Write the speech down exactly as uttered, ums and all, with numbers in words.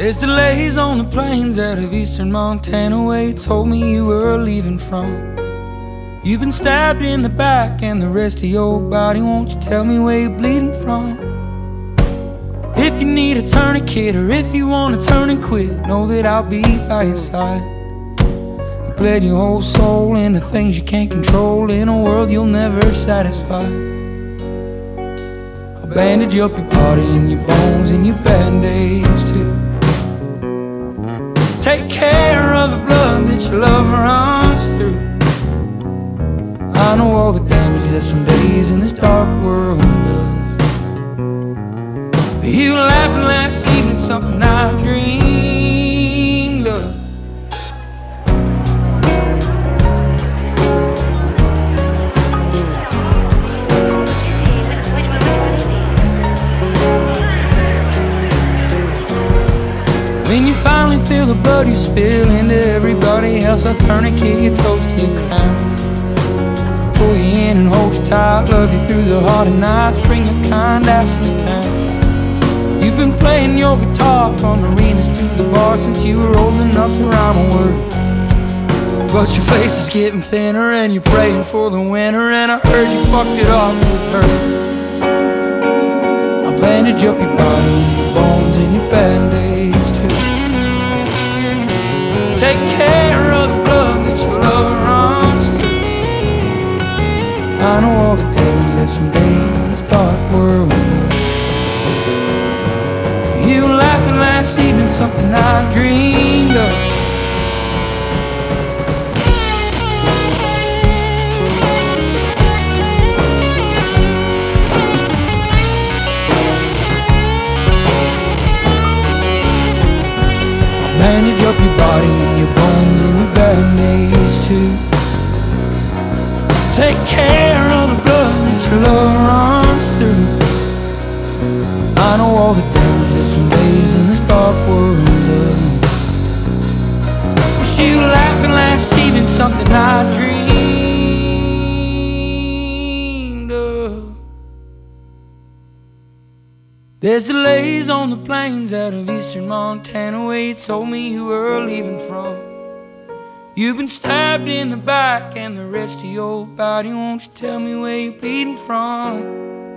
There's delays on the plains out of eastern Montana where you told me you were leaving from. You've been stabbed in the back and the rest of your body. Won't you tell me where you're bleeding from? If you need a tourniquet or if you want to turn and quit, know that I'll be by your side. You bled your whole soul into things you can't control in a world you'll never satisfy. I'll bandage up your body and your bones and your band-aids too. Take care of the blood that your love runs through. I know all the damage that some days in this dark world does. But you were laughing last evening, something I dreamed of. When you finally feel the blood you spill into everybody else, I'll tourniquet your toes to your crown. Pull you in and hold you tight, love you through the hard nights, bring your kind ass into town. You've been playing your guitar from arenas to the bar since you were old enough to rhyme a word. But your face is getting thinner and you're praying for the winter, and I heard you fucked it up with her. I'll bandage up your body and your bones and your band-aids too. Take care of the blood that your love runs through. I know all the damage that some days in this dark world does. You were laughing last evening, something I dreamed of. Bandage up your body and your bones and your band-aids too. Take care of the blood that your love runs through. I know all the damage that some days in this dark world does. Was you laughing last evening, something I dreamed of? There's delays on the plains out of eastern Montana where you told me you were leaving from. You've been stabbed in the back and the rest of your body. Won't you tell me where you're bleeding from?